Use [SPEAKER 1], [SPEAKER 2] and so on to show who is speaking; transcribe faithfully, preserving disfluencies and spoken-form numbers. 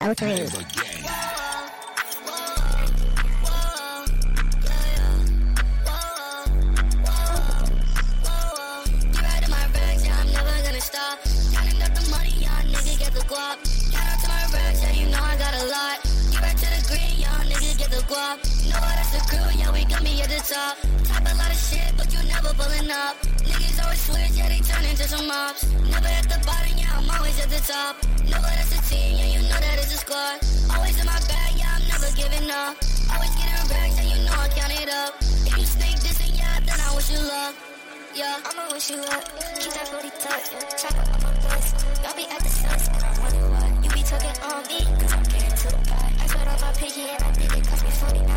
[SPEAKER 1] oh three.
[SPEAKER 2] No, that's the crew, yeah, we got me at the top. Type a lot of shit, but you never pulling up. Niggas always switch, yeah, they turn into some mobs. Never at the bottom, yeah, I'm always at the top. No, that's the team, yeah, you know that it's a squad. Always in my bag, yeah, I'm never giving up. Always getting racks, and you know I count it up. If you sneak this and yeah, then I wish you luck. Yeah, I'ma wish you luck. Keep that booty tucked, yeah. Chopper on my bus. Y'all be at the suns, and I wonder what. You be talking on me, cause I'm getting to the pot. I spit on my piggy, and I think it cost me forty.